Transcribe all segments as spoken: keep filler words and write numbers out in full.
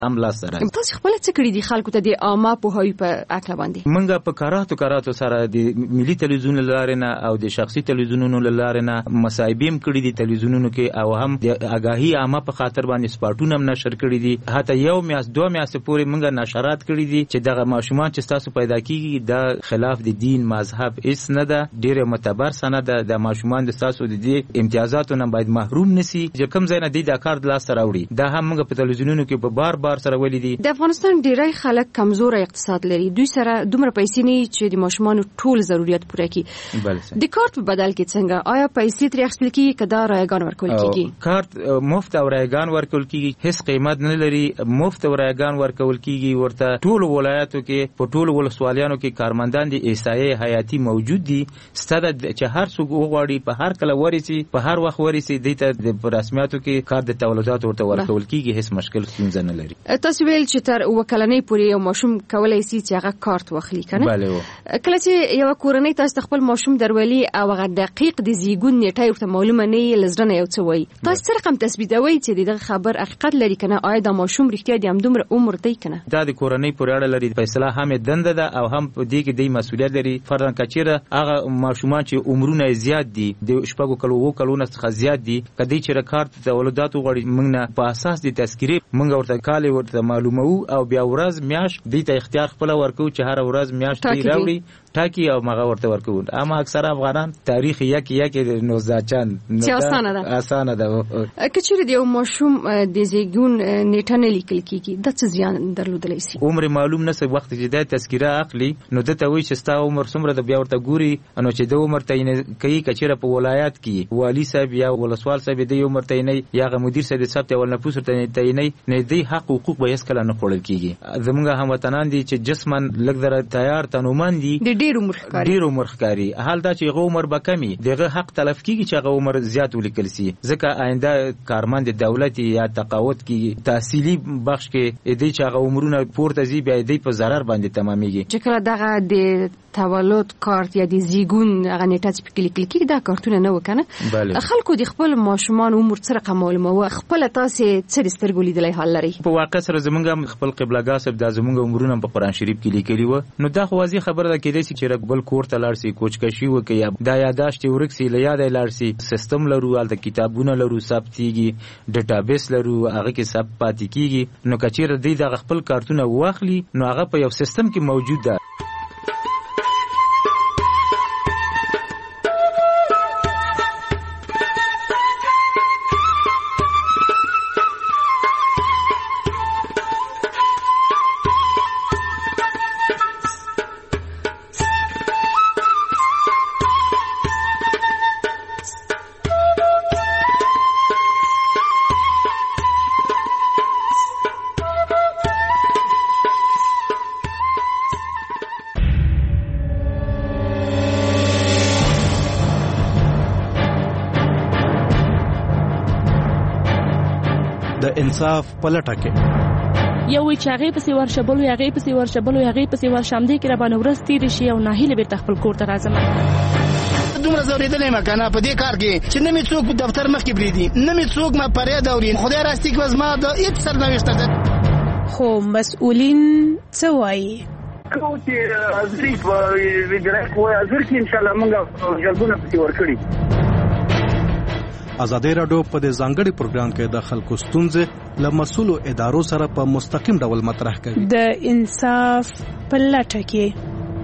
هم لاس سره. تاسو خپل څه کړی دي خلکو ته د عامه پوهاوي په اکله باندې؟ منګه په کاراتو کاراتو سره د ملي تلویزیون لارې نه او د شخصي تلویزیونونو لارې نه مصاحبیم کړی دي تلویزیونونو کې، او هم د آگاهی عامه په خاطر باندې سپاټونه هم نشر کړی دي. حتی یو میاس دوه میاس پورې منګه نشرات کړی دي چې دغه ماشومان چې تاسو پیدا کیږي د خلاف د دین مذهب اس نه ده، ډیره معتبر سند ده. د ماشومان د تاسو د دې امتیازاتو نه باید محروم نسی چې کوم ځای نه دی د کار د لاس سره وړي. دا هم موږ په تلویزیونونو کې په بار بار سره ولې دي. د افغانستان ډیری خلک کمزور اقتصاد لري، دوی سره دومره پیسې نه چې د ماشومان ټول ضرورت پوره کړي. بله د کارت په بدل کې څنګه آیا پیسې ترې اخیستل کیږي که دا رایګان ورکول کیږي؟ کارت مفت او رایګان ورکول کیږي، هیڅ قیمت نه لري. مفت او رایګان ورکول کیږي. ورته ټول ولایتو کې په ټول ولسوالیانو کې کارمندان د ایسایه حیاتی موجود دي. ستاده چې هر څوک وغواړي په هر کله ورسي په هر وخت ورسي دیته د رسمیاتو کې کار د تولدات ورته ورکول کیږي، هیڅ مشکل ستونزه نه لري. تاسو ویل چې تر وکلنۍ پورې یو ماشوم کولای شي چې هغه کارت واخلي کنه؟ بله. کله چې یو کورنۍ تاسو خپل ماشوم درولي او هغه دقیق د زیږون نیټه ورته معلومه نه وي، لزرنه یو څه وایي، تاسو څه رقم تثبیتوي چې دغه خبر حقیقت لري کنه؟ آیا دا ماشوم رښتیا د هم دومره عمر دی کنه؟ دا د کورنۍ پورې اړه لري. فیصله هم دنده ده او هم په دې کې د مسؤلیت لري. فرضاً کچیره هغه ماشومان چې عمرونه زیات دي، د شپږو کلو وو کلونو څخه زیات دي، کدی چې کارت د ولادت غوړي موږ نه په اساس د تذکری موږ ورته کال ورته معلومو او بیا ورځ میاش د ته اختیار خپل ورکو چې هر ورځ میاش دی راوړي ټاکی او مغه ورته ورکو. اما اکثر افغانان تاریخ یک یک نوزاچان چې اسانه ده اسانه ده. کچیر دی یو ماشوم د زیږون نیټه نه لیکل کیږي، د څه زیان درلودلی شي؟ عمر معلوم نه سي. وخت چې د تذکره اخلي نو دته وی چې ستا عمر څومره د بیا ورته ګوري، نو چې د عمر تعین کوي کچیره په ولایت کې والی صاحب یا ولسوال صاحب د عمر تعین یا مدیر صاحب د ثبت اول نفوس ته تعین نه دی حق حقوق به هیڅ کله نه خوړل کیږي. زمونږ هموطنان دي چې جسمن لګ در تیار تنومن دي ډیر عمر ښکاري ډیر عمر ښکاري. حال دا چې غو عمر به کمی دغه حق تلف کیږي چې غو عمر زیات ولیکل سي، ځکه آینده کارمند دولت یا تقاعد کې تحصیلی بخش کې دې چې غو عمرونه پورته زی بیا دې په ضرر باندې تمامېږي. چې کله دغه د تولد کارت یا د زیږون هغه نیټه چې پکې لیکل کیږي دا کارتونه نه وکنه. خلکو د خپل ماشومان عمر سره معلومه و خپل تاسو څه سترګو لیدلای حال لري؟ په واقع سره زمونږ خپل قبلګاه صاحب د زمونږ عمرونه په قرآن شریف کې لیکلي و، نو دا خو واضح خبره ده کېدای شي چې بل کور ته لاړ شي کوچکشي وکي یا دا یاداشت ورک سي لیاد لاړ شي. سیستم لرو ال کتابونه لرو ثبتيږي ډیټابیس لرو هغه کې ثبت پاتې کیږي. نو کچیر دې د خپل کارتونه واخلي نو هغه په یو سیستم کې موجود ده. انصاف پلټه کې یو وی چې هغه پسې ورشبلو هغه پسې ورشبلو هغه پسې ورشم دي کې را باندې ورس تیر شي او ناهیله بیرته خپل کور ته راځم. دومره زوریدلې مکانه په دې کار کې چې نه می څوک دفتر مخ کې بریدي، نه می څوک ما پرې دوري. خدای راستي کې وزما د هیڅ سرنوشت ده. خو مسؤلین څه وایي؟ کو چې ازري په ویډرک وای ازر کې ان شاء الله موږ جلبونه پسې ورکړي. ازادي رادیو په دې ځانګړي پروګرام کې د خلکو ستونزې له مسؤلو ادارو سره په مستقیم ډول مطرح کوي. د انصاف په لټه کې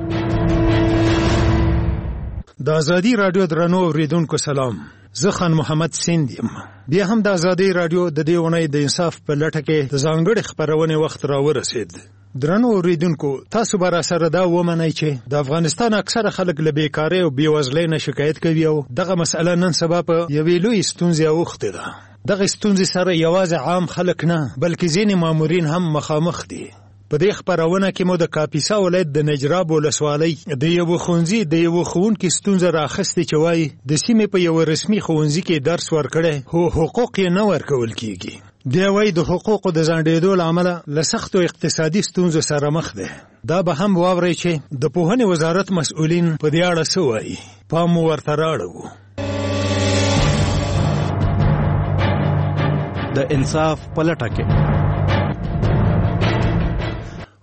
د ازادي رادیو درنو اوریدونکو سلام، زه خان محمد سیند یم. بیا هم د ازادي رادیو د دې ونې د انصاف په لټه کې د ځانګړي خبرونه وخت را ورسید. درنو اوریدونکو تاسو به را سره دا ومنئ چې د افغانستان اکثره خلک له بیکارۍ او بېوزلۍ نه شکایت کوي او دغه مسله نن سبا په یوې لویې ستونزې اوښتې ده. دغه ستونزې سره یوازې عام خلک نه بلکې ځینې مامورین هم مخامخ دي. په دې خبرونه کې مو د کاپیسا ولایت د نجراب ولسوالۍ د یو ښوونځي د یو ښوونکي ستونزه راخستې چې وایي د سیمې په یو رسمي ښوونځي کې درس ورکړی خو حقوق یې نه ورکول کیږي. دی وایي د حقوقو د ځنډېدو له امله له سختو اقتصادي ستونزو سره مخ دی. دا به هم واورئ چې د پوهنې وزارت مسؤلین په دې اړه څه وایي. پام مو ورته راړو. د انصاف په لټه کې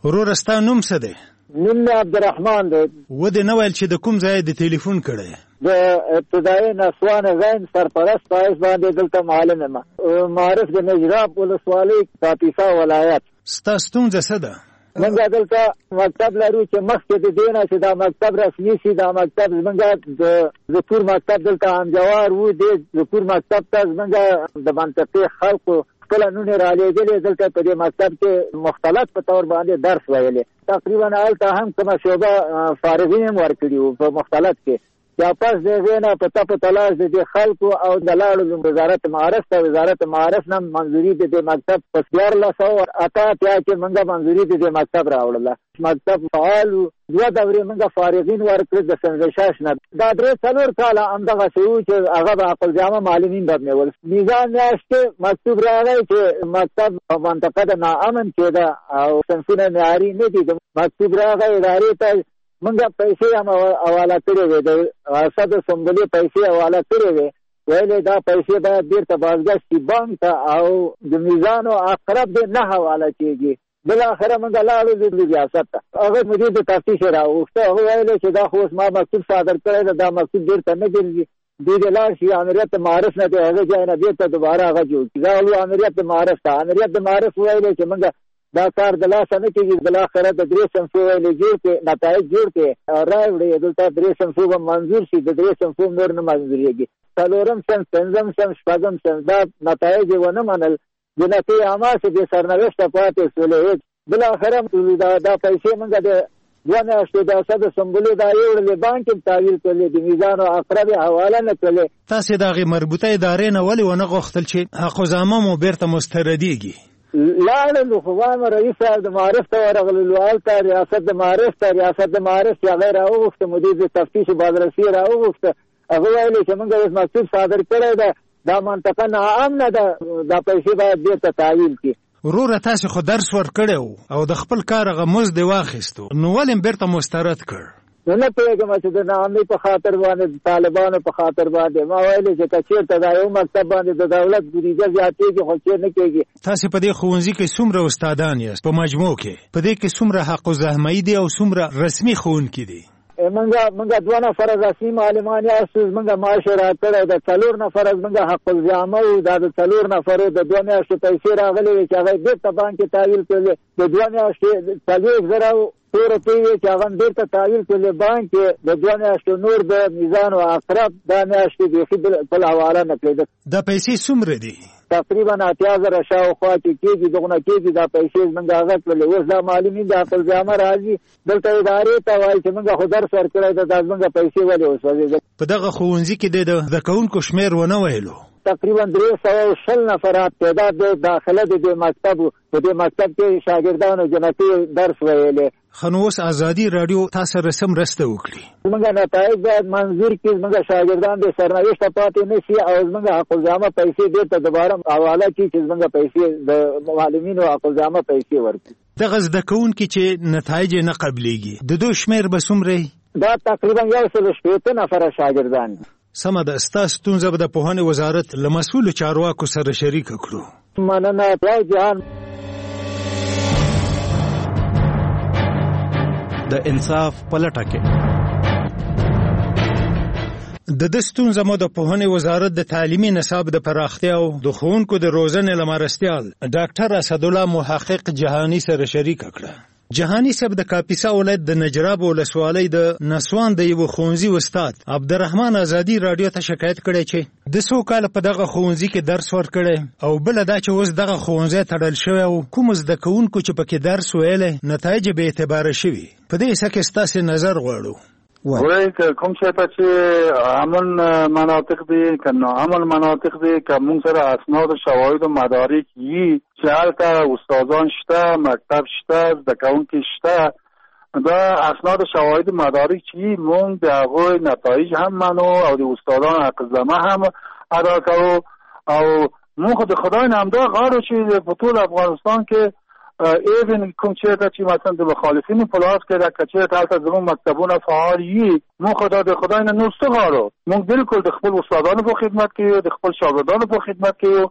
ورور ستا نوم څه دی؟ نوم عبدالرحمن دی. و دې نه ویل چې د کوم ځای د ټلیفون کړی؟ د ابتدایي نسوان غین سرپرست پایس باندې دلته معلم یم. معرف د نجراب ولسوالۍ کاپیسا ولایت. ستا ستونزه څه ده؟ موږ دلته مکتب لرو چې مخکې د دې نه چې دا مکتب رسمي شي، دا مکتب زموږ د ذکور مکتب دلته همجوار و، دې ذکور مکتب ته زموږ د منطقې خلکو خپله نونې رالېږلې، دلته په دې مکتب کې مختلط په طور باندې درس ویلې. تقریبا هلته هم کومه شعبه فارغین هم ورکړي وو په مختلط کې. یا پس د هغې نه په تپ تلاش د دې خلکو او د لاړو وزارت معارف ته، وزارت معارف نه منظوري د دې مکتب په څوارلس سوه اته اتیا کې موږ منظوري د دې مکتب راوړله. مکتب فعال و، دوه دورې موږ فارغین ورکړي د سنجشاش نه. دا درې څلور کاله همدغسې وو چې هغه به عقلجامه معلمین به مې ول. میزان میاشتې مکتوب راغی چې مکتب په منطقه د ناامن کېده او صنفونه معیاري نه دي. مکتوب راغی ادارې ته، منګه پیسې هم حواله کړې وې، د ریاست اسمبلې پیسې حواله کړې وې، ویلې دا پیسې باید بیرته بازګشت شي بانک ته او د میزان او اقرب دې نه حواله کېږي. بالاخره موږ لاړو د ریاست ته، هغه مدیر د تفتیش راوغوښته، هغه ویلې چې دا خو اوس ما مکتوب صادر کړی ده، دا مکتوب بیرته نه ګرځي، دوی دې لاړ شي امریت د معارف نه د هغه ځای نه بیرته دوباره هغه جوړ کړي. راغلو امریت د معارف ته، امریت د معارف ویلې چې موږ دا کار د لاسه نه کېږي، بالاخره د درې صنفو ویلې جوړ کړې، نتایج جوړ کړې، رایې وړې، دلته درې صنفو به منظور شي، د درې صنفو نور نه منظورېږي. څلورم صنف، پنځم صنف، شپږم صنف، دا نتایج یې ونه منل، د نتیجې عاماسې بې سرنوشته پاتې شولې. بالاخره دا پیسې موږ د دوه میاشتې د ریاست اسمبلې دا یې وړلې، بانک یې تحویل کړلې، د میزان او اقرب یې حواله نه کړلې. تاسې د هغې مربوطه ادارې نه ولې ونه غوښتل چې حقوزامه مو بیرته مستردېږي؟ لاړلو خو وایم رئیس صاحب د معارف ته ورغللو، هلته ریاست د معارف ته، ریاست د معارف چې هغه یې راوغوښته، مدیر د تفتیش بازرسي یې راوغوښته، هغه ویلې چې موږ اوس مکتوب صادر کړی ده، دا منطقه ناامنه ده، دا پیسې باید بیرته تحویل کړي. وروره تاسې خو درس ورکړی و او د خپل کار هغه مزد یې واخیستو، نو ولې بیرته مسترد کړ؟ نو نه پوهېږم چې د ناامنۍ په خاطر باندې، د طالبانو په خاطر باندې. ما ویلې چې که چېرته دا یو مکتب باندې د دولت بودیجه زیاتېږي خو چېر نه کېږي. تاسې په دې ښوونځي کې څومره استادان یاست په مجموع کې؟ په دې کې څومره حق الزحمه دي او څومره رسمي ښوونکي دي؟ منګه منګه دوه نفره رسمي معلمان یاستو، منګه معاش راکړی د څلور نفره منګه حق الزحمه و، دا د څلور نفرو د دوه میاشتې پیسې راغلې وې چې هغه یې بېرته بانک کې تحویل کړلې، د دوه میاشتې څلوېښت زره تور روپۍ وې چې هغه بیرته تحویل کړلې بانک کې، د دوه میاشتې نور د میزان او اقرب دا میاشتې بیخي بل حواله نه کړې. دا پیسې څومره دي؟ تقریبا اتیا زره شاوخوا چې کېږي، دغونه کېږي دا پیسې زموږ هغه کړلې. اوس دا معلمین د عقلجامه راځي دلته ادارې ته وایي چې موږ خو درس ورکړی ده، دا زموږ پیسې ولې وسوځېدل. په دغه ښوونځي کې د زده کوونکو شمېر ونه ویلو؟ تقریبا درې سوه شل نفرات تعداد د داخله د دې مکتب و، په دې مکتب کې شاګردانو جنتي درس ویلې. ښه نو اوس ازادي راډیو تا سره څه مرسته وکړي؟ زموږ نتایج باید منظور کړي، زموږ شاګردان د سرنوشته پاتې نه شي او زموږ حقالجامه پیسې بیرته دوباره حواله کړي چې زموږ پیسې د معلمینو حقالجامه پیسې ورکړي. دغه زده کوونکي چې نتایج یې نه قبلېږي د دوی شمېر به څومره؟ دا تقریبا یو سل شپېته نفره شاګردان. سمه ده، ستا ستونزه به د پوهنې وزارت له مسؤلو چارواکو سره شریکه کړو. مننه. پلای جهان د انصاف په لټه کې د د ستونزه مو د پوهنې وزارت د تعلیمي نصاب د پراختیا او د ښوونکو د روزنې له مرستیال ډاکټر اسدالله محقق جهاني سره شریکه کړه. جهاني صاحب د کاپیسا ولایت د نجراب ولسوالۍ د نسوان د یو ښوونځي استاد عبدالرحمن ازادي راډیو ته شکایت کړی چې د څو کاله په دغه ښوونځي کې درس ورکړی او بله دا چې اوس دغه ښوونځی تړل شوی او کوم زده کوونکو چې پکې درس ویلی نتایج بې اعتباره شوي. په دې څه کې ستاسې نظر غواړو؟ وای که کوم شی ته چې امن مناطق دي که ناامن مناطق دي که موږ سره اسناد و شواهد و مدارک یي چې هلته استادان شته، مکتب شته، زده کوونکي شته، دا اسناد و شواهد و مدارک چې یي موږ د هغوی نتایج هم منو او د استادان حقالزحمه هم ادا کوو او موږ خو د خدای نه همدا غواړو چې په ټول افغانستان کې ایون کوم چیرته چې مثلا د مخالفینو په لاس کې راکړه چې هلته زموږ مکتبونه فعال وي، موږ خو د خدای نه نور څه غواړو. موږ بالکل د خپل استادانو په خدمت کې یو، د خپل شاګردانو په خدمت کې یو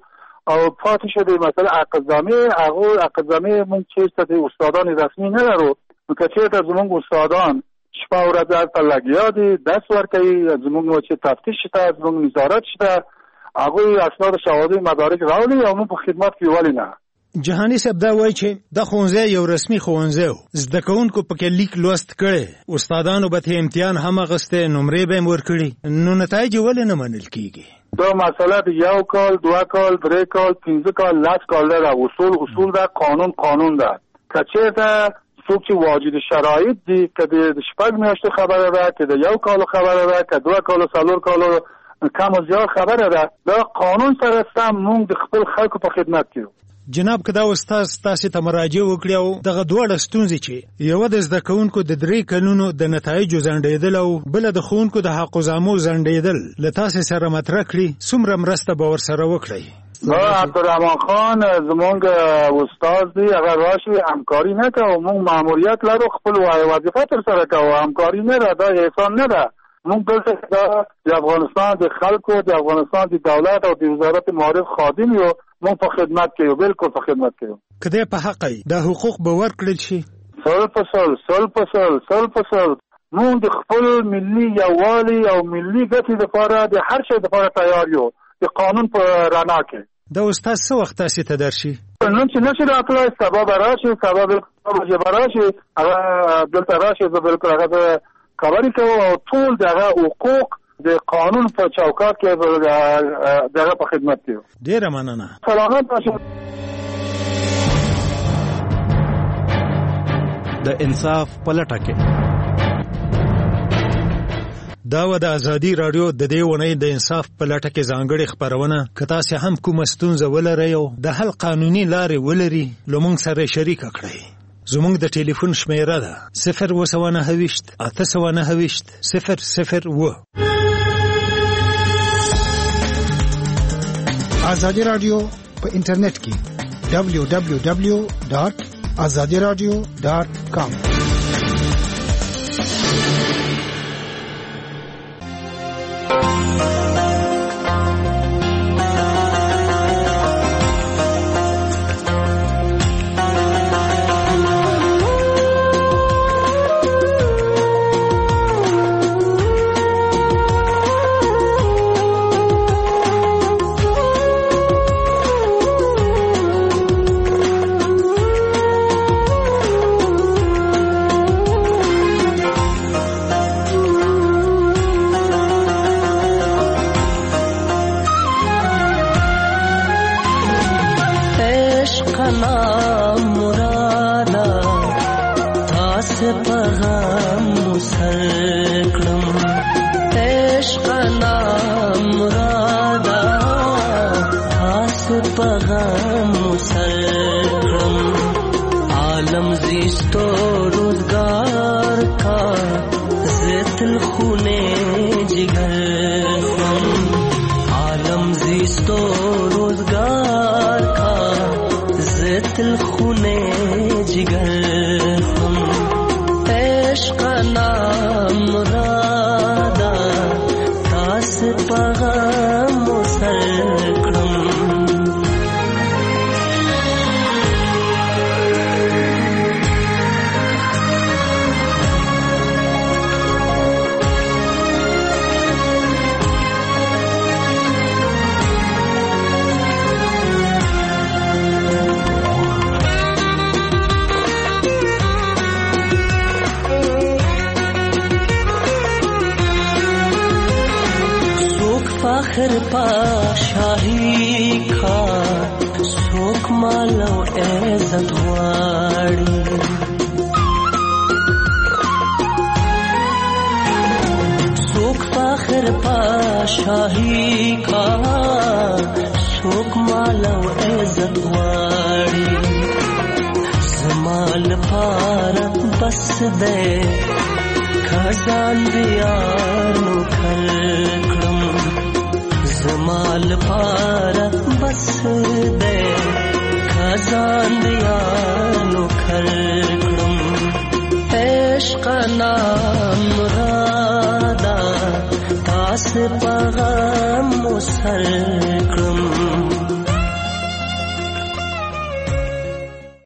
او پاتې شوی مثلا اقزامي هغه اقزامي مونږ چې ته استادان رسمي نه لرو نو که چېرته زمونږ استادان شپه ورځ هلته لګیا دي درس ورکوي زمونږ چې تفتیش شته زمونږ نظارت شته هغوی اسناد شواهدي مدارک راولي او موږ په خدمت کې ولې نه. جهاني صاحب دا وایي چې د ښوونځی یو رسمي ښوونځی و زده کوونکو پکې لیک لوست کړی استادانو به ته امتحان هم اخیستی نمرې به یې ورکړي نو نتایج ولې نه منل کېږي؟ دا مسئله د یو کال دوه کال درې کال پنځه کال لس کال ده اصول اصول ده قانون قانون ده که چېرته څوک چې واجد شرایط دي که د شپږ میاشتې خبره ده که د یو کال خبره ده که دوه کال څلور کال کم او زیات خبره ده دا قانون سره سم موږ د خپل خلکو په خدمت کې. جناب که دا استاد تاسې ته مراجعه وکړي او دغه دواړه ستونزې چې یوه د زده کوونکو د درې کلونو د نتایجو ځنډېدل او بله د ښوونکو د حقوزامو ځنډېدل له تاسې سره مطرح کړي څومره مرسته به ورسره وکړئ؟ عبدالرحمن خان زمونږ استاد دی اگر راشي همکاري نه کوو موږ ماموریت لرو خپل وظیفه ترسره کوو همکاري نه ده دا احسان نه ده موږ دلته د افغانستان د خلکو د افغانستان د دولت او د وزارت معارف خادم یو موږ په خدمت کې یو بالکل په خدمت کې یو. که دی په حق یې دا حقوق به ورکړل شي؟ سل په سل سل په سل سل په سل موږ د خپل ملي یووالي او ملي ګټې لپاره د هر شي لپاره تیار یو د قانون په رڼا کې. دا استاد څه وخت تاسې ته درشي؟ نن چې نشي راتلی سبا به راشي سبا بلکې به راشي هغه دلته راشي زه بلکل هغه خبرې کوو او ټول دغه حقوق د قانون په چوکاټ کې دغه په خدمت کې. ډېره مننه. سلامت باشه. د انصاف په لټه کې دا و د ازادي راډیو د دې ونې د انصاف په لټه کې ځانګړې خپرونه که تاسې هم کومه ستونزه ولرئ او د حل قانوني لارې ولري له موږ سره شریکه کړئ. زموږ د ټلیفون شمیره ده صفر اوه سوه نهه ویشت اته سوه نهه ویشت صفر صفر اوه. ازادي راډیو په انټرنیټ کې دبلیو دبلیو دبلیو ډاټ ازادي راډیو ډاټ کام. فخر پا شاہی کا سوک مالو عزت غواړي سوک فخر پا شاہی کا سوک مالو عزت غواړي زمال پار بس دے خزان دیانو کلکڑم زمال پار بس دے خزان دیانو